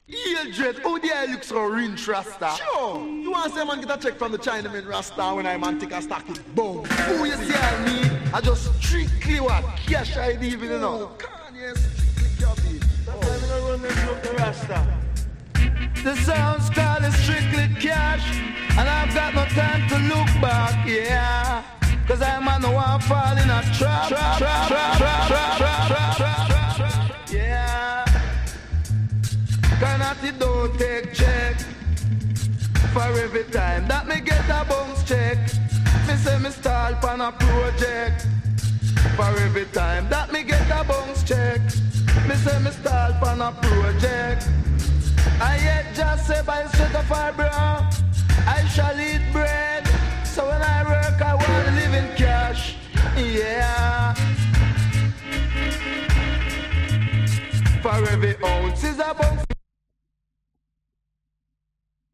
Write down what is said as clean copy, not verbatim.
Yeah, Dread, how the eye looks so rinse Rasta? Sure. You want to say man get a check from the Chinaman Rasta when I man take a stack it boom. Who you see I mean? I just strictly what? Cash ID even you know. Kanye strictly copy. That's why I'm gonna run them up the Rasta. The sounds called is strictly cash, and I've got no time to look back, yeah. Cause I'm on the one fall in a trap, yeah. Cannot it don't take check for every time that me get a bounce check. Me say me stall on a project for every time that me get a bounce check. Me say me stall on a project. I yet just say by sweat of our brow I shall eat bread. So when I work I want to live in cash, yeah. For every ounce is a bounce.